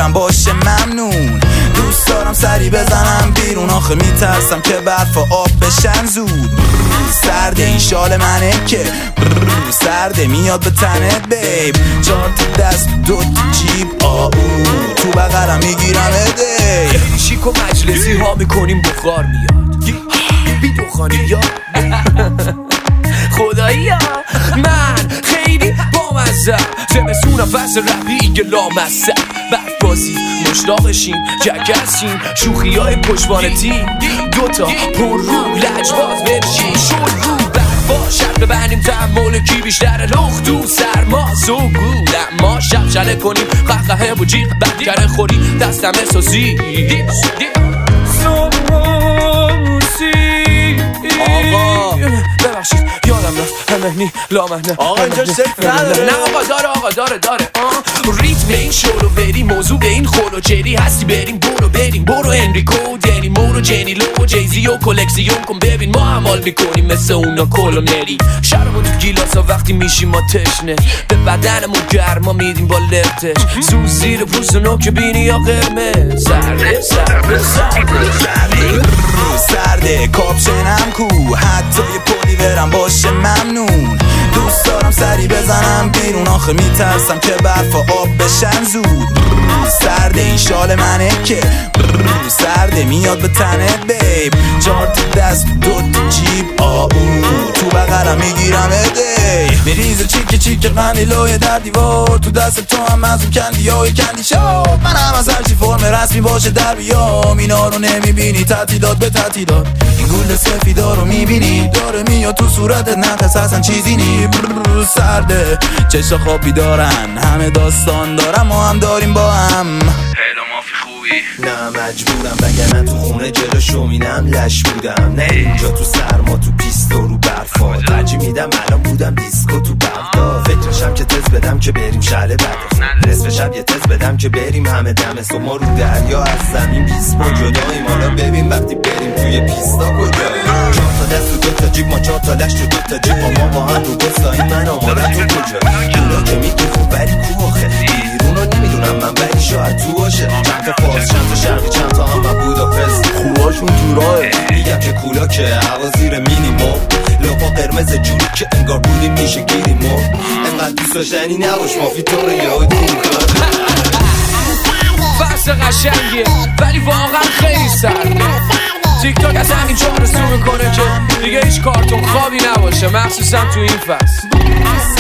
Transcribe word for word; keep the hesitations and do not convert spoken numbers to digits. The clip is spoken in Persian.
برم باشه ممنون. دوست دارم سری بزنم بیرون، آخه میترسم که برف و آب بشن زود. سرده این شال منه که سرده میاد به تنه بیب. چهار تا دست دو تا جیب آو تو بغلم میگیرم اده. شیک و مجلسی ها میکنیم بخار میاد بی دخانی یا خدایی ها من خیلی با مزه. زمستونم فصل رپی لامصب بعد بازی مشتاقشیم جگرسیم شوخی های پشتوانه تیم دوتا پر رو لجباز برشیم شد رو بعد با شب ببندیم تحمل کی بیشتر لخت تو سرما سوگود اما شب شله کنیم قهقه و جیغ بدکره خوری دستم احساسی آقا ببخشید یادم رفت همهنی لامهنه آقا اینجا شکل نداره. نه آقا داره آقا داره داره ریتم این شورو بریم موضوع به این خورو جری هستی بریم برو بریم برو انریکو دنی مورو جنی لو جیزی و کلکسیون کن ببین ما عمال میکنیم مثل اونا کلونری شرمون تو گیلاسا وقتی میشیم ما تشنه به بدنمون گرما میدیم با لفتش سوز زیر پوست و نوک بینی یا قرمه سرده سرده سرده سرده سرده کاپشنم کو حتی یه پولی برم باشه ممنون. دوست دارم سری بزنم بیرون، آخه میترسم که برف و آب بشن زود. سرده این شال منه که سرده میاد به تنه بیب. چهار تا دست دو تا جیب آو تو بغلم میگیرم اده. میریزه چیک چیک قندیلوی در دیوار تو دست تو هم از اون کندی های کندی شاب. من هم از هرچی فرم رسمی باشه در بیام اینا رو نمیبینی تعطیلات به تعطیلات. این گل سفیدا رو میبینی داره میاد تو صورتت نقص اصلا چیزی نی. سرده چشا خوابی دارن همه داستان دارم ما هم داریم با هم. هلا مافی خوبی؟ نه مجبورم وگرنه تو خونه جلو شومینم لش بودم. نه اینجا تو سرما تو پیست و رو برفا ترجیح میدم الان بودم دیسکو تو بغداد. فکرشم که تز بدم که بریم شهر بعد نصف شب یه تز بدم که بریم همه دم صبح ما رو دریا از زمین بیست پا جداییم. حالا ببین وقتی بریم توی پیستا کجاییم. چهار تا دست و دو تا جیب ما چهار تا لشت و دو تا جیب ما با هم رو بستاییم. من آمادم تو کجایی اونا که میگی خوب ولی کو آخه بیرونو نمیدونم من ولی شاید تو باشه. چند تا فارس چند تا شرقی چند تا هم من بوداپست خوباشون تو راه میگم که کولا که هوا زیر مینیمو لپا قرمز جوری که انگار بودیم میشه گیریمو. انقدر دوست داشتنی نباش مافی تو رو یاد فصل قشنگیه ولی واقعا خیلی سرده. تیک تاک از همین جا رسو میکنه که دیگه هیچ کارتون خوابی نباشه مخصوصا تو این فصل.